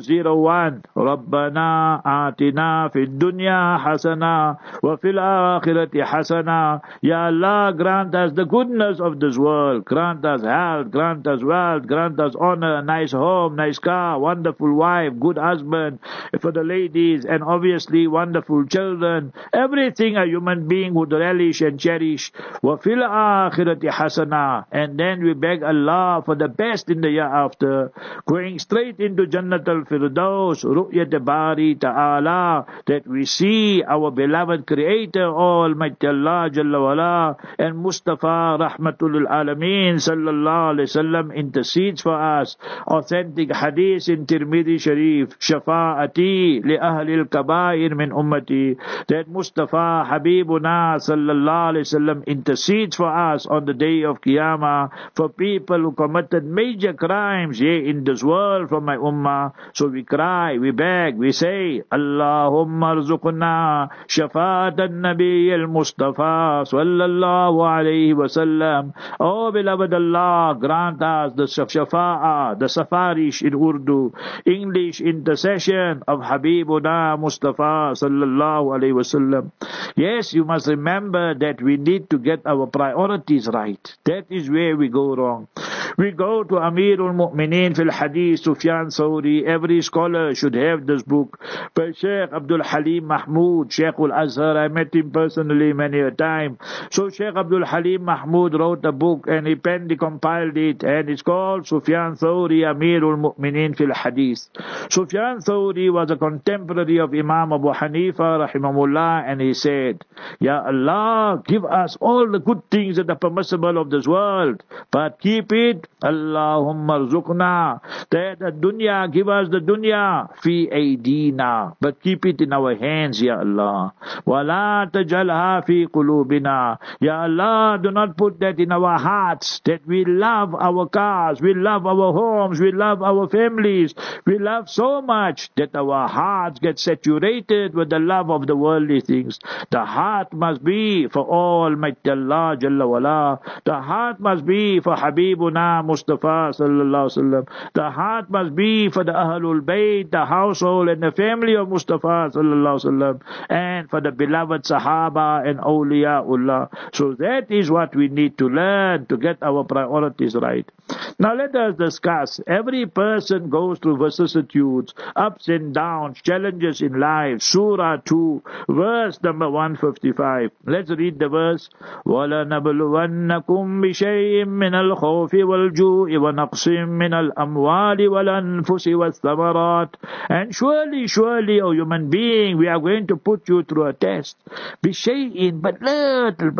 201. Rabbana atina fid dunya hasana wa fil akhirati hasana. Ya Allah, grant us the goodness of this world. Grant us health, grant us wealth, grant us honor, nice home, nice car, wonderful wife, good husband for the ladies, and obviously wonderful children. Everything a human being would relish and cherish. Wa fil akhirati hasana. And then we beg Allah for the best in the year after, going straight into Jannat al-Firdaus, Ru'yat Bari Ta'ala, that we see our beloved Creator, Almighty Allah Jalla wala, and Mustafa Rahmatul Alameen Sallallahu Alaihi Wasallam intercedes for us. Authentic hadith in Tirmidhi Sharif, Shafa'ati li ahli al-kabair min ummati, that Mustafa Habibuna Sallallahu Alaihi Wasallam intercedes for us on the day of Qiyamah for people who committed major crimes here in this world from my ummah. So we cry, we beg, we say, Allahumma arzuqna shafa'at al-Nabi al-Mustafa Sallallahu Alaihi Wasallam. Oh beloved Allah, grant us the shafa'ah, the safarish in Urdu, English intercession of Habibuna Mustafa Sallallahu Alaihi Wasallam. Yes, you must remember that we need to get our priorities right. That is where we go wrong. We go to Amirul Mu'mineen fil Hadith, Sufyan Thawri. Every scholar should have this book by Sheikh Abdul Halim Mahmood, Sheikh al-Azhar. I met him personally many a time. So Sheikh Abdul Halim Mahmood wrote a book and he compiled it, and it's called Sufyan Thawri, Amirul Mu'mineen fil Hadith. Sufyan Thawri was a contemporary of Imam Abu Hanifa rahimahullah, and he said, Ya Allah, give us all the good things that are permissible of this world, but keep it, Allahumma arzuqna, that the dunya, give us the dunya, fi aydina, but keep it in our hands, Ya Allah. Wa la tajalha fi qulubina, Ya Allah, do not put that in our hearts, that we love our cars, we love our homes, we love our families, we love so much that our hearts get saturated with the love of the worldly things. The heart must be for Almighty Allah Jalla wala. The heart must be for Habibuna Mustafa Sallallahu Alaihi Wasallam. The heart must be for the Ahlul Bayt, the household and the family of Mustafa Sallallahu Alaihi Wasallam, and for the beloved Sahaba and Awliyaullah. So that is what we need to learn to get our priorities right. Now let us discuss. Every person goes through vicissitudes, ups and downs, challenges in life. Surah 2, verse number 155. Let's read the verse. وَلَنَبْلُوَنَّكُمْ بِشَيْءٍ مِّنَ الْخَوْفِ وَالْجُوعِ وَنَقْصٍ مِّنَ الْأَمْوَالِ وَالْأَنفُسِ وَالثَّمَرَاتِ. And surely, O human being, we are going to put you through a test. بِشَيْءٍ, but little bit.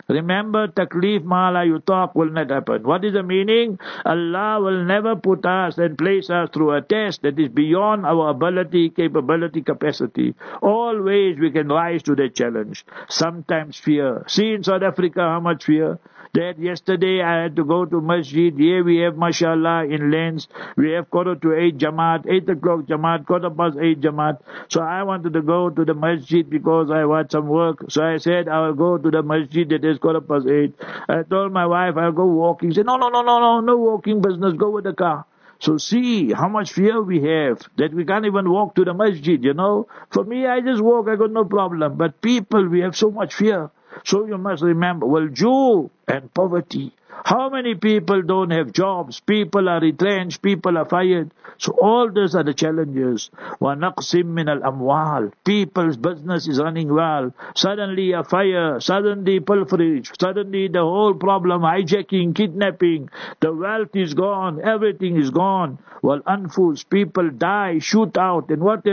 Remember, taklif ma la yutaq will not happen. What is the meaning? Allah will never put us and place us through a test that is beyond our ability, capability, capacity. Always we can rise to that challenge. Sometimes fear. See in South Africa how much fear. That yesterday I had to go to masjid. Here we have, mashallah, in Lens, we have 7:45 Jamaat, 8 o'clock Jamaat, 8:15 Jamaat. So I wanted to go to the masjid because I had some work. So I said, I will go to the masjid that is 8:15. I told my wife, I'll go walking. She said, no walking business, go with the car. So see how much fear we have, that we can't even walk to the masjid, you know. For me, I just walk, I got no problem. But people, we have so much fear. So you must remember, Jew and poverty. How many people don't have jobs? People are retrenched, people are fired. So all these are the challenges. وَنَقْسِم مِّنَ الْأَمْوَالِ. People's business is running well. Suddenly a fire, suddenly pilferage, suddenly the whole problem, hijacking, kidnapping. The wealth is gone, everything is gone. وَالْأَنفُسِ. People die, shoot out, and what.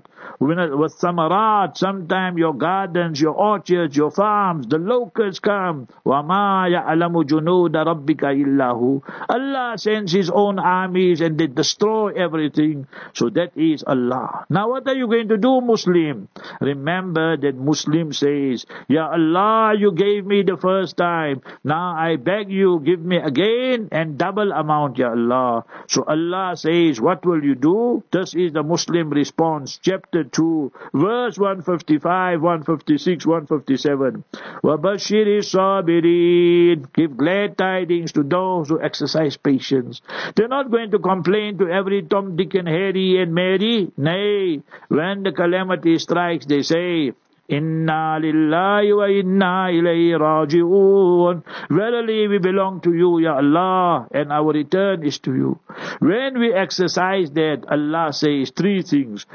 With samarat, sometimes your gardens, your orchards, your farms, the locusts come. وَمَا يَعْلَمُ جُنُودَ رَبِّكَ إِلَّا هُ. Allah sends His own armies and they destroy everything. So that is Allah. Now what are you going to do, Muslim? Remember that Muslim says, Ya Allah, you gave me the first time. Now I beg you, give me again and double amount, Ya Allah. So Allah says, what will you do? This is the Muslim response. Chapter 2, verse 155, 156, 157. وَبَشِّرِ الصَّابِرِينَ. Give glad tidings to those who exercise patience. They're not going to complain to every Tom, Dick and Harry and Mary. Nay, when the calamity strikes, they say, Inna lillahi wa inna ilayhi raji'un. Verily we belong to you, Ya Allah, and our return is to you. When we exercise that, Allah says three things.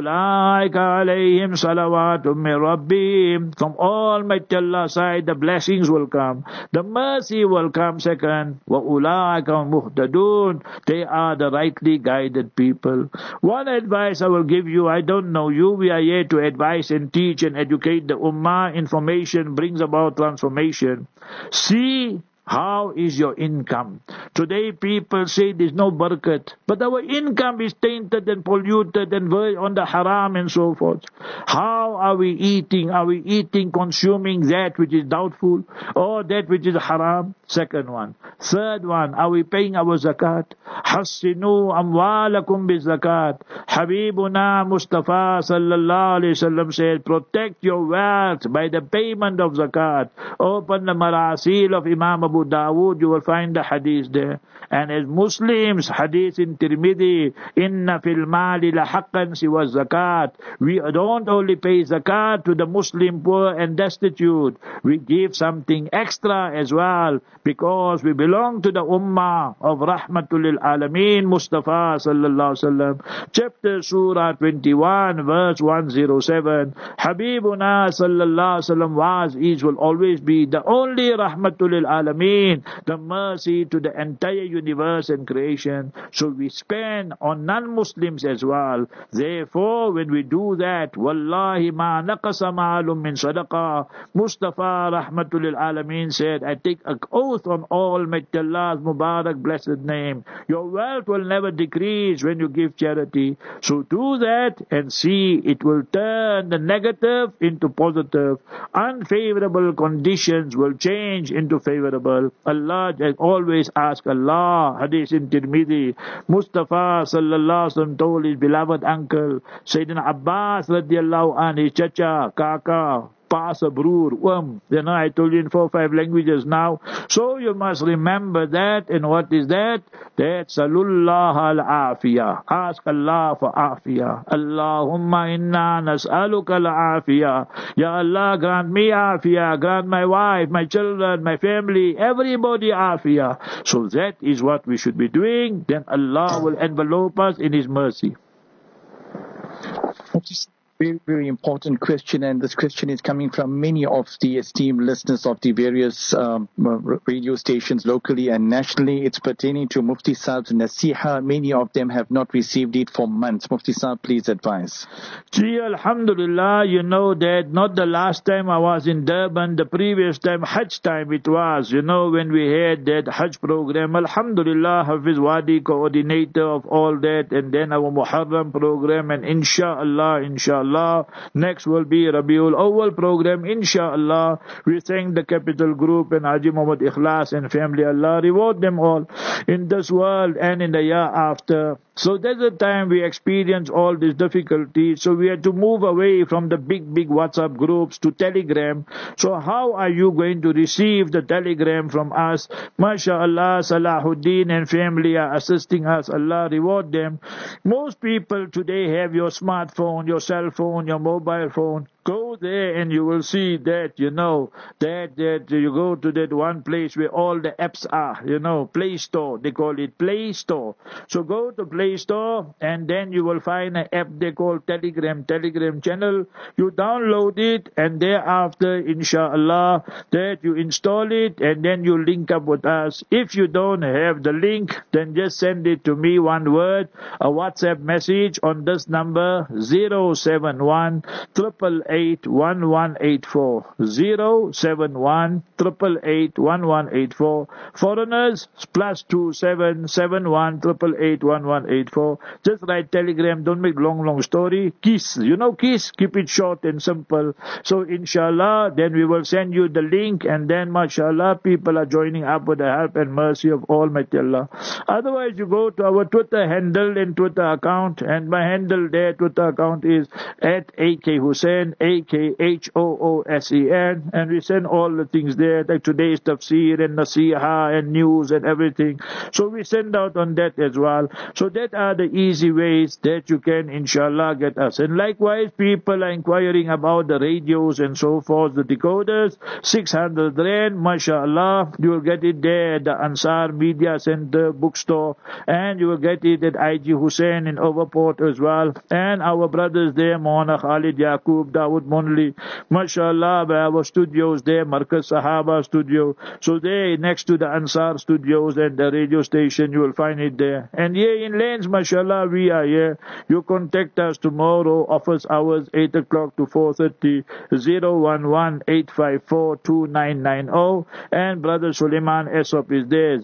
Ulaika alayhim salawatum min rabbihim. From Almighty Allah's side, the blessings will come. The mercy will come second. Wa ulaika muhtadun. They are the rightly guided people. One advice I will give you, I don't know you, we are here to advise and teach and educate the ummah. Information brings about transformation. See how is your income. Today people say there's no barakat, but our income is tainted and polluted and on the haram and so forth. How are we eating? Are we eating, consuming that which is doubtful or that which is haram? Second one. Third one, are we paying our zakat? Hassinu amwalakum bi zakat. Habibuna Mustafa sallallahu alayhi wasallam said, protect your wealth by the payment of zakat. Open the marasil of Imam Abu Dawood, you will find the hadith there. And as Muslims, hadith in Tirmidhi, inna fil mali la haqqan siwa zakat. We don't only pay zakat to the Muslim poor and destitute. We give something extra as well, because we belong to the ummah of Rahmatul lil Alameen Mustafa sallallahu alaihi wasallam. Chapter Surah 21, verse 107. Habibuna sallallahu alaihi wasallam is, will always be the only Rahmatul lil Alameen, the mercy to the entire universe and creation. So we spend on non-Muslims as well. Therefore, when we do that, Wallahi ma naqasa ma'alum min sadaqah. Mustafa Rahmatul lil Alameen said, I take an oath on Almighty Allah's Mubarak blessed name, your wealth will never decrease when you give charity. So do that and see it will turn the negative into positive. Unfavorable conditions will change into favorable. Allah always ask Allah. Hadith in Tirmidhi. Mustafa sallallahu alaihi wasallam told his beloved uncle Sayyidina Abbas radiallahu anhu, his chacha, kaka, Pasa, broer, you know, I told you in 4 or 5 languages now. So you must remember that. And what is that? That's Salullah al-afiyah. Ask Allah for afiyah. Allahumma inna nas'aluka al-afiyah. Ya Allah, grant me afiyah. Grant my wife, my children, my family, everybody afiyah. So that is what we should be doing. Then Allah will envelope us in His mercy. Very, very important question, and this question is coming from many of the esteemed listeners of the various radio stations locally and nationally. It's pertaining to Mufti Saab's Nasiha. Many of them have not received it for months. Mufti Saab, please advise. Gee, Alhamdulillah, you know that not the last time I was in Durban, the previous time, Hajj time it was, you know, when we had that Hajj program. Alhamdulillah, Hafiz Wadi, coordinator of all that, and then our Muharram program, and inshallah, next will be Rabiul Awwal program, inshallah. We thank the Capital Group and Haji Muhammad Ikhlas and family. Allah reward them all in this world and in the year after. So that's the time we experience all these difficulties. So we had to move away from the big WhatsApp groups to Telegram. So how are you going to receive the Telegram from us? MashaAllah, Salahuddin and family are assisting us. Allah reward them. Most people today have your smartphone, your cell phone, your mobile phone. Go there and you will see that, you know, that you go to that one place where all the apps are, you know, Play Store. They call it Play Store. So go to Play Store and then you will find an app they call Telegram channel. You download it and thereafter, inshallah, that you install it and then you link up with us. If you don't have the link, then just send it to me, one word, a WhatsApp message on this number, 071 888 1184. 071 888 1184. Foreigners, +27 71 888 1184. Just write Telegram, don't make long story. Kiss, you know Kiss, keep it short and simple. So inshallah, then we will send you the link and then mashallah, people are joining up with the help and mercy of Almighty Allah. Otherwise, you go to our Twitter handle and Twitter account, and my handle there, Twitter account is @AKHoosen, AKHOOSEN, and we send all the things there, like today's tafsir and nasiha and news and everything. So we send out on that as well. So that are the easy ways that you can inshallah get us. And likewise, people are inquiring about the radios and so forth, the decoders, 600 rand, mashallah, you will get it there at the Ansar Media Center bookstore, and you will get it at IG Hussein in Overport as well, and our brothers there, Maulana Khalid Yaqub, Dawood Monli, mashallah, by our studios there, Markaz Sahaba studio. So there, next to the Ansar studios and the radio station, you will find it there. And here in Lanes, mashallah, we are here. You contact us tomorrow, office hours 8 o'clock to 4:30, 011-854-2990, and Brother Suleiman Esop is there,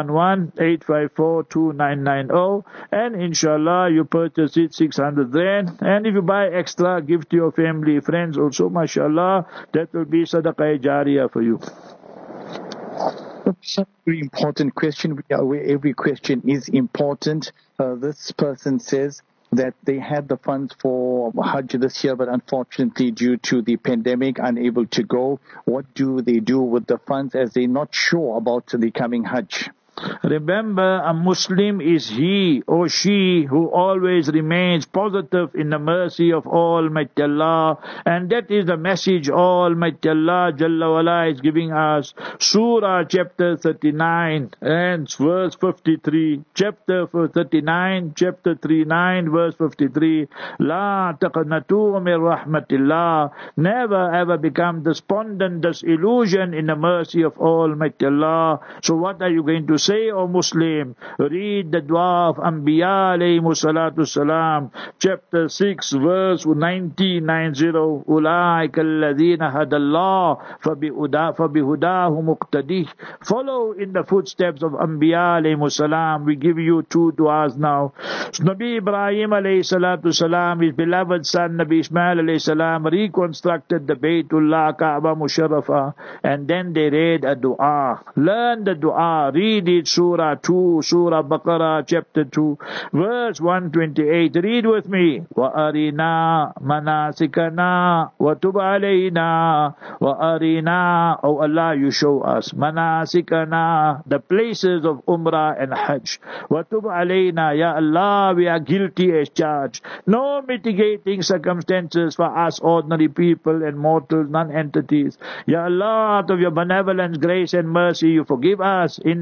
011-854-2990, and inshallah, you purchase it 600 rand, and if you buy extra, give to your family, friends also, mashallah, that will be sadaqah jariyah for you. Such a very important question. We are aware every question is important. This person says that they had the funds for Hajj this year, but unfortunately due to the pandemic, unable to go. What do they do with the funds as they're not sure about the coming Hajj? Remember, a Muslim is he or she who always remains positive in the mercy of Almighty Allah, and that is the message Almighty Allah Jalla wala is giving us. Surah chapter 39 and verse 53. Chapter 39, chapter 39, verse 53. La taqnatu min rahmatillah. Never ever become despondent, disillusioned in the mercy of Almighty Allah. So what are you going to say, O Muslim? Read the dua of Anbiya alayhimu salatu salam, chapter 6, verse 90. Ulaika alladhina hadallah fabihudahu muqtadih. Follow in the footsteps of Anbiya alayhimu salam. We give you two duas now. Nabi Ibrahim alayhi salatu salam, his beloved son Nabi Ismail alayhi salam, reconstructed the Baytullah Kaaba Musharrafa, and then they read a dua. Learn the dua, read it. Surah 2, Surah Baqarah, chapter 2, verse 128. Read with me. وَأَرِنَا مَنَاسِكَنَا وَتُبْ عَلَيْنَا وَأَرِنَا. Oh Allah, you show us manasikana, the places of Umrah and Hajj. وَتُبْ عَلَيْنَا. Ya Allah, we are guilty as charged. No mitigating circumstances for us ordinary people and mortals, non-entities. Ya Allah, out of your benevolence, grace and mercy, you forgive us. إِنَّكَ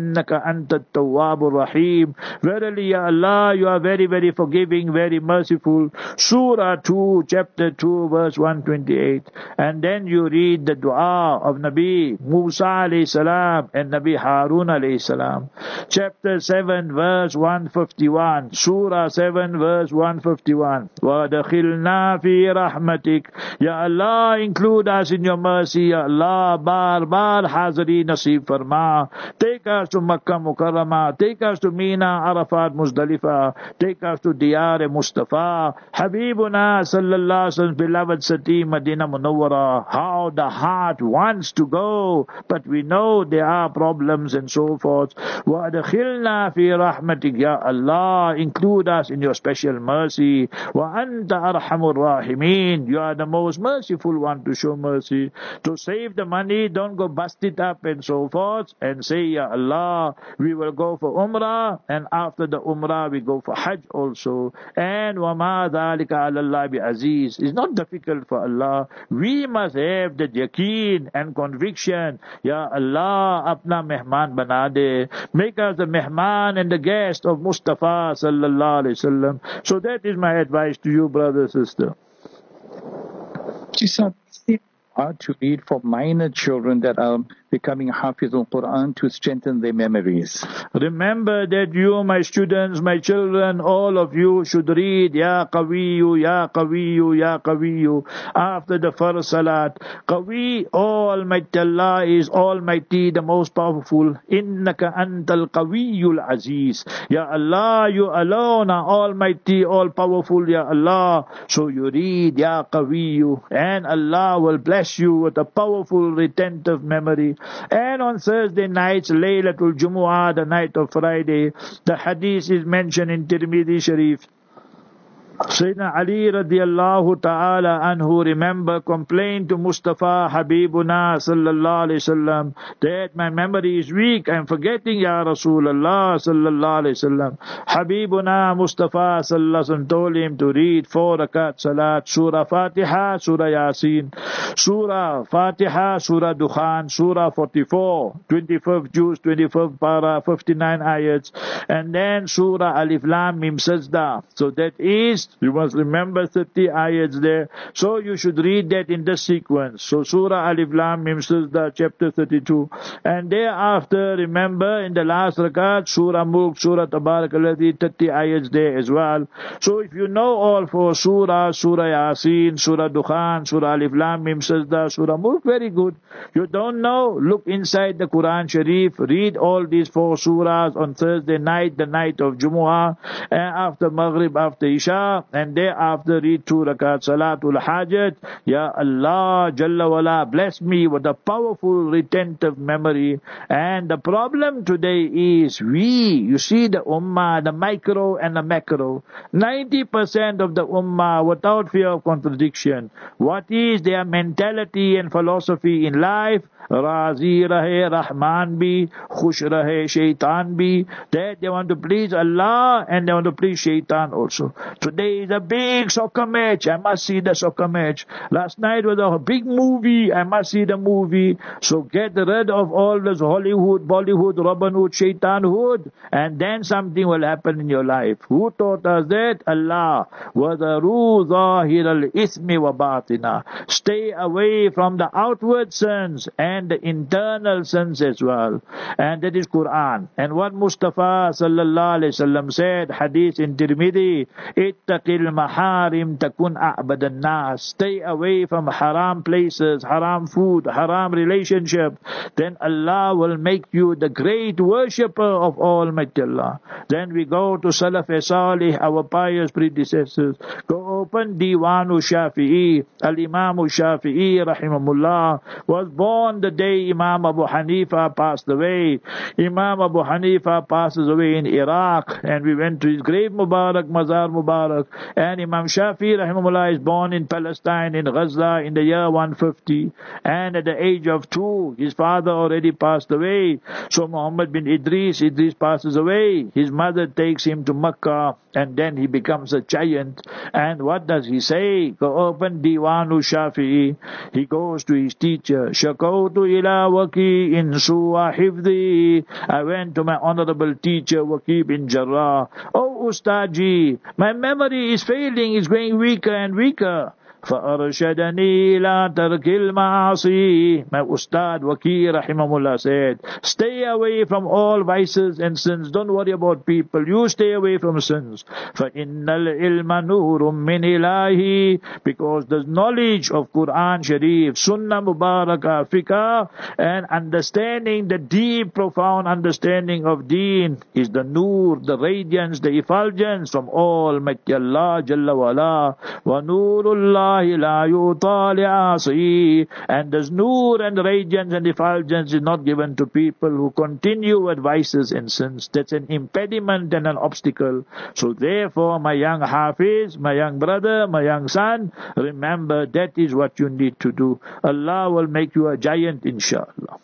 anta at-tawwabur rahim. Verily, Ya Allah, you are very, very forgiving, very merciful. Surah 2, chapter 2, verse 128. And then you read the dua of Nabi Musa alayhi salam and Nabi Harun alayhi salam. Chapter 7, verse 151. Surah 7, verse 151. وَدَخِلْنَا فِي رَحْمَتِكَ. Ya Allah, include us in your mercy. Ya Allah, bar hazari nasib farma. Take us to Makkah Mukarramah. Take us to Mina, Arafat, Muzdalifah. Take us to Diyar Mustafa. Habibuna sallallahu alaihi wasallam, beloved city, Medina Munawwara. How the heart wants to go, but we know there are problems and so forth. وَأَدْخِلْنَا فِي رَحْمَتِكَ. Ya Allah, include us in your special mercy. وَأَنْتَ أَرْحَمُ الرَّاحِمِينَ. You are the most merciful one to show mercy. To save the money, don't go bust it up and so forth and say, Ya Allah, we will go for Umrah, and after the Umrah we go for Hajj also. And وَمَا ذَلِكَ عَلَى اللَّهِ بِعَزِيزٍ. It's not difficult for Allah. We must have the yaqeen and conviction. Ya Allah, apna mehman bana de. Make us the mehman and the guest of Mustafa sallallahu alaihi wasallam. So that is my advice to you, brother, sister. Hard to read for minor children that are becoming Hafiz al-Quran to strengthen their memories. Remember that you, my students, my children, all of you should read Ya Qawiyu, Ya Qawiyu, Ya Qawiyu after the first salat. Qawi, Almighty Allah is Almighty, the most powerful. Innaka antal Qawiyul Aziz. Ya Allah, you alone are Almighty, all powerful, Ya Allah. So you read Ya Qawiyu, and Allah will bless you with a powerful retentive memory. And on Thursday nights, Laylatul Jumu'ah, the night of Friday, the hadith is mentioned in Tirmidhi Sharif. Sayyidina Ali radiallahu ta'ala anhu, remember, complained to Mustafa Habibuna sallallahu alayhi wasallam that my memory is weak, I'm forgetting Ya Rasulullah sallallahu alayhi wasallam. Habibuna Mustafa sallallahu alayhi wasallam told him to read 4 rakat salat, Surah Fatiha, Surah Yasin, Surah Fatiha, Surah Dukhan, Surah 44, 25th Juz, 25th Para, 59 ayats, and then Surah Alif Lam Mim Sajda. So that is, you must remember 30 ayats there. So you should read that in the sequence. So Surah Alif Lam Mim Sajda, chapter 32. And thereafter, remember in the last rakat, Surah Mulk, Surah Tabarakalladhi, 30 ayats there as well. So if you know all 4 Surah, Surah Yasin, Surah Dukhan, Surah Alif Lam Mim Sajda, Surah Mulk, very good. You don't know, look inside the Quran Sharif, read all these 4 surahs on Thursday night, the night of Jumu'ah, and after Maghrib, after Isha, and thereafter read 2 rakat Salatul Hajat. Ya Allah Jalla wala, bless me with a powerful retentive memory. And the problem today is you see the ummah, the micro and the macro. 90% of the ummah, without fear of contradiction, what is their mentality and philosophy in life? Razi rahe Rahman bhi, khush rahe Shaitan bhi. That they want to please Allah and they want to please Shaitan also. Today is a big soccer match. I must see the soccer match. Last night was a big movie. I must see the movie. So get rid of all this Hollywood, Bollywood, Robin Hood, Shaitanhood, and then something will happen in your life. Who taught us that? Allah. وَذَرُوا ظَاهِرَ الْإِثْمِ وَبَاطِنَا. Stay away from the outward sins and the internal sins as well. And that is Quran. And what Mustafa sallallahu alayhi wasallam said, hadith in Tirmidhi, ittaqil maharim takun a'badan nas. Stay away from haram places, haram food, haram relationship. Then Allah will make you the great worshipper of Almighty Allah. Then we go to Salaf Salih, our pious predecessors. Go open Diwanu Shafi'i. Al-Imam Shafi'i rahimahullah was born the day Imam Abu Hanifa passed away. Imam Abu Hanifa passes away in Iraq, and we went to his grave Mubarak, Mazar Mubarak. And Imam Shafi rahimahullah is born in Palestine, in Gaza, in the year 150. And at the age of 2, his father already passed away. So Muhammad bin Idris passes away. His mother takes him to Makkah, and then he becomes a giant. And what what does he say? Go open Diwanu Shafi'i. He goes to his teacher. Shakawtu ila Waki in suwa hifdi. I went to my honorable teacher Waki bin Jarrah. Oh Ustaji, my memory is failing, it's going weaker and weaker. فَأَرْشَدَنِي لَا تَرْكِ الْمَعَاصِي. My Ustad Waki Rahimahullah said, stay away from all vices and sins. Don't worry about people. You stay away from sins. فَإِنَّ الْعِلْمَ نُورٌ مِّنْ إِلَهِ. Because the knowledge of Quran Sharif, Sunnah Mubarakah, Fiqh, and understanding the deep, profound understanding of Deen is the nur, the radiance, the effulgence from Almighty Allah Jalla wa'ala. Wa nurullah la yuta li'asi. And this nur and radiance and effulgence is not given to people who continue with vices and sins. That's an impediment and an obstacle. So therefore, my young Hafiz, my young brother, my young son, remember that is what you need to do. Allah will make you a giant, inshallah.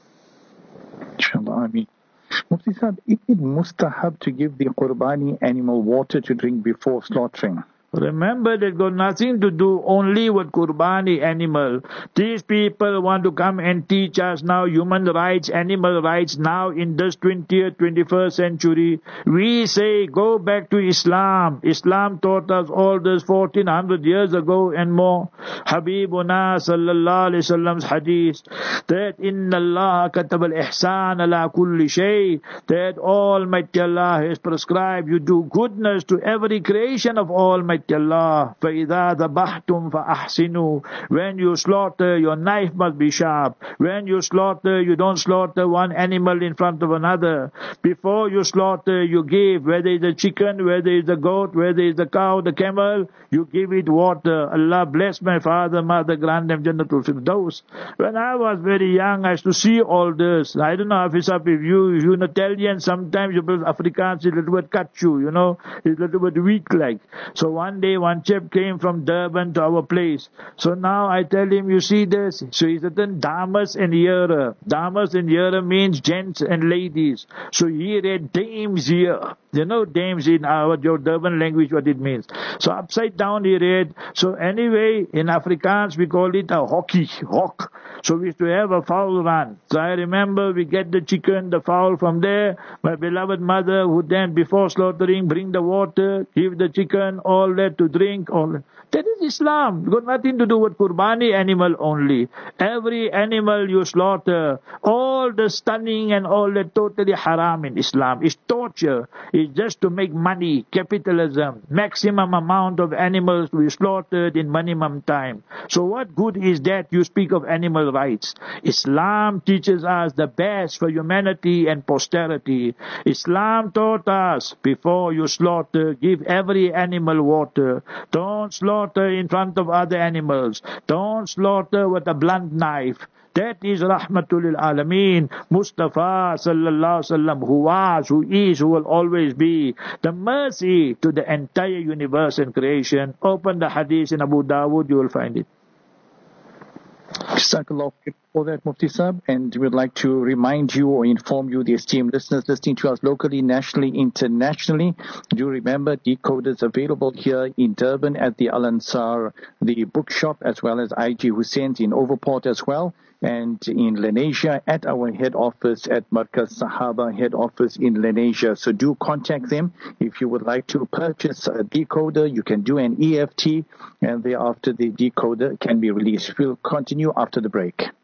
Inshallah, Ameen. Mufti Sahib, is it mustahab to give the Qurbani animal water to drink before slaughtering? Remember, that got nothing to do only with Qurbani animal. These people want to come and teach us now human rights, animal rights now in this 20th, 21st century. We say go back to Islam. Islam taught us all this 1400 years ago and more. Habibuna sallallahu alayhi wasallam's hadith that inna Allah katab al-ihsan ala kulli shay, that Almighty Allah has prescribed you do goodness to every creation of Almighty Allah. فَإِذَا ذَبَحْتُمْ فَأَحْسِنُوا. When you slaughter, your knife must be sharp. When you slaughter, you don't slaughter one animal in front of another. Before you slaughter, you give, whether it's a chicken, whether it's a goat, whether it's a cow, the camel, you give it water. Allah bless my father, mother, grant them Jannatul Firdaus. When I was very young, I used to see all this. I don't know if it's up with you. If you're Italian, sometimes you Afrikaans is a little bit kachu, it's a little bit weak like. So one day, one chap came from Durban to our place. So now I tell him, you see this? So he's written Damas and Yera. Damas and Yera means gents and ladies. So he read dames here. Dames in our Durban language, what it means. So upside down he read. So anyway, in Afrikaans we call it a hok. So we used to have a fowl run. So I remember we get the chicken, the fowl from there. My beloved mother would then, before slaughtering, bring the water, give the chicken, all that to drink. All that is Islam. It's got nothing to do with Qurbani animal only. Every animal you slaughter, all the stunning and all that, totally haram in Islam. It's torture. It's just to make money, capitalism. Maximum amount of animals to be slaughtered in minimum time. So what good is that you speak of animal rights? Islam teaches us the best for humanity and posterity. Islam taught us, before you slaughter, give every animal water. Don't slaughter in front of other animals. Don't slaughter with a blunt knife. That is Rahmatul lil Alameen, Mustafa sallallahu alaihi wasallam, who was, who is, who will always be the mercy to the entire universe and creation. Open the hadith in Abu Dawood, you will find it. Jazakallah for that, Mufti Sahib, and we'd like to remind you or inform you, the esteemed listeners listening to us locally, nationally, internationally. Do remember, Decoders available here in Durban at the Al Ansar, the bookshop, as well as IG Hussein's in Overport as well, and in Lenasia at our head office at Markaz Sahaba head office in Lenasia. So do contact them. If you would like to purchase a decoder, you can do an EFT, and thereafter the decoder can be released. We'll continue after the break.